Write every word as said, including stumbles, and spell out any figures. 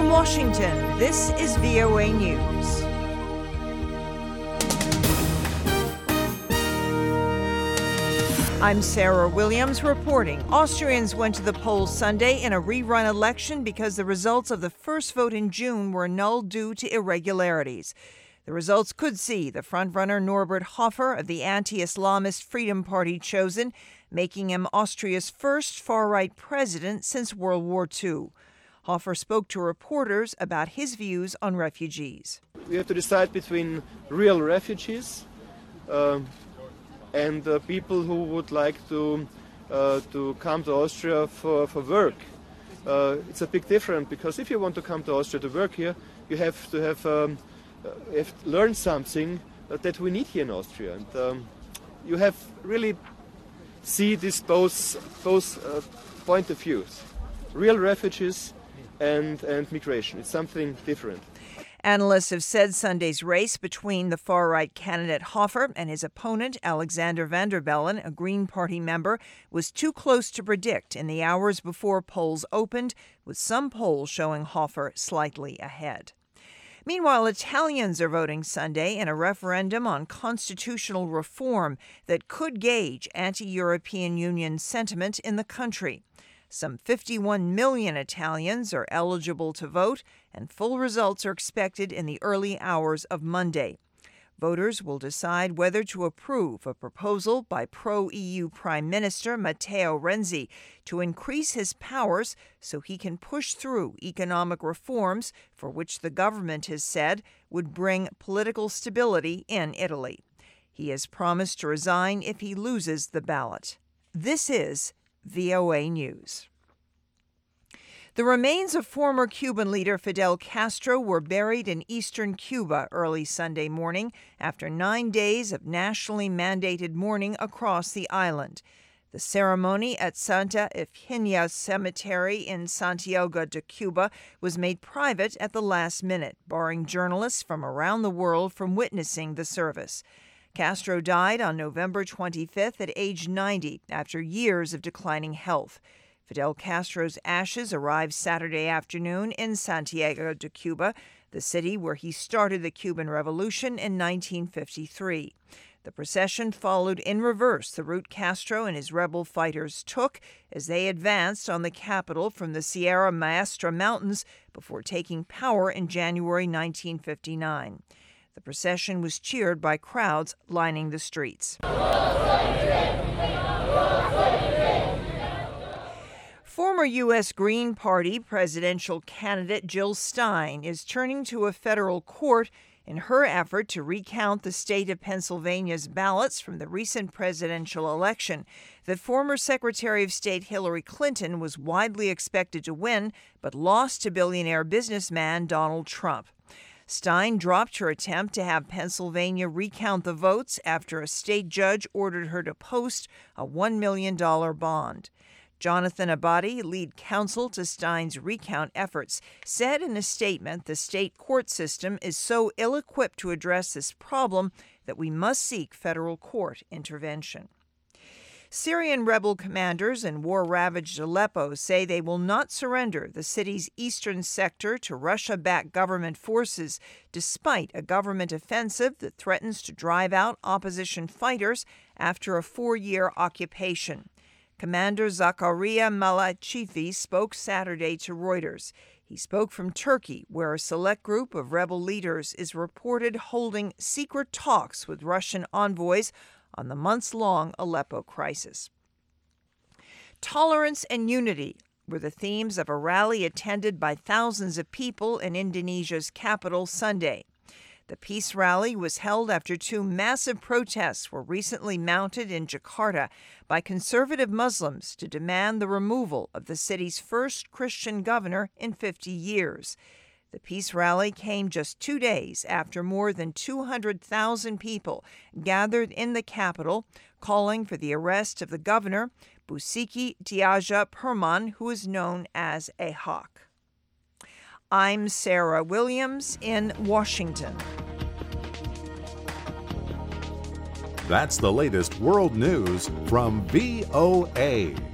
From Washington, this is V O A News. I'm Sarah Williams reporting. Austrians went to the polls Sunday in a rerun election because the results of the first vote in June were annulled due to irregularities. The results could see the frontrunner Norbert Hofer of the anti-Islamist Freedom Party chosen, making him Austria's first far-right president since World War Two. Hofer spoke to reporters about his views on refugees. We have to decide between real refugees uh, and uh, people who would like to uh, to come to Austria for, for work. Uh, it's a big difference, because if you want to come to Austria to work here, you have to have, um, uh, have learned something uh, that we need here in Austria. And um, you have really see this both, both uh, point of views. Real refugees and, and migration. It's something different. Analysts have said Sunday's race between the far-right candidate Hofer and his opponent Alexander Van der Bellen, a Green Party member, was too close to predict in the hours before polls opened, with some polls showing Hofer slightly ahead. Meanwhile, Italians are voting Sunday in a referendum on constitutional reform that could gauge anti-European Union sentiment in the country. Some fifty-one million Italians are eligible to vote, and full results are expected in the early hours of Monday. Voters will decide whether to approve a proposal by pro-E U Prime Minister Matteo Renzi to increase his powers so he can push through economic reforms for which the government has said would bring political stability in Italy. He has promised to resign if he loses the ballot. This is V O A News. The remains of former Cuban leader Fidel Castro were buried in eastern Cuba early Sunday morning after nine days of nationally mandated mourning across the island. The ceremony at Santa Ifigenia Cemetery in Santiago de Cuba was made private at the last minute, barring journalists from around the world from witnessing the service. Castro died on November twenty-fifth at age ninety after years of declining health. Fidel Castro's ashes arrived Saturday afternoon in Santiago de Cuba, the city where he started the Cuban Revolution in nineteen fifty-three. The procession followed in reverse the route Castro and his rebel fighters took as they advanced on the capital from the Sierra Maestra Mountains before taking power in January nineteen fifty-nine. The procession was cheered by crowds lining the streets. Former U S Green Party presidential candidate Jill Stein is turning to a federal court in her effort to recount the state of Pennsylvania's ballots from the recent presidential election that former Secretary of State Hillary Clinton was widely expected to win, but lost to billionaire businessman Donald Trump. Stein dropped her attempt to have Pennsylvania recount the votes after a state judge ordered her to post a one million dollars bond. Jonathan Abadi, lead counsel to Stein's recount efforts, said in a statement the state court system is so ill-equipped to address this problem that we must seek federal court intervention. Syrian rebel commanders in war-ravaged Aleppo say they will not surrender the city's eastern sector to Russia-backed government forces, despite a government offensive that threatens to drive out opposition fighters after a four-year occupation. Commander Zakaria Malachifi spoke Saturday to Reuters. He spoke from Turkey, where a select group of rebel leaders is reported holding secret talks with Russian envoys on the months-long Aleppo crisis. Tolerance and unity were the themes of a rally attended by thousands of people in Indonesia's capital Sunday. The peace rally was held after two massive protests were recently mounted in Jakarta by conservative Muslims to demand the removal of the city's first Christian governor in fifty years. The peace rally came just two days after more than two hundred thousand people gathered in the capital, calling for the arrest of the governor, Basuki Tjahjaperman, who is known as Ahok. I'm Sarah Williams in Washington. That's the latest world news from V O A.